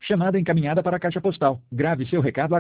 Chamada encaminhada para a caixa postal. Grave seu recado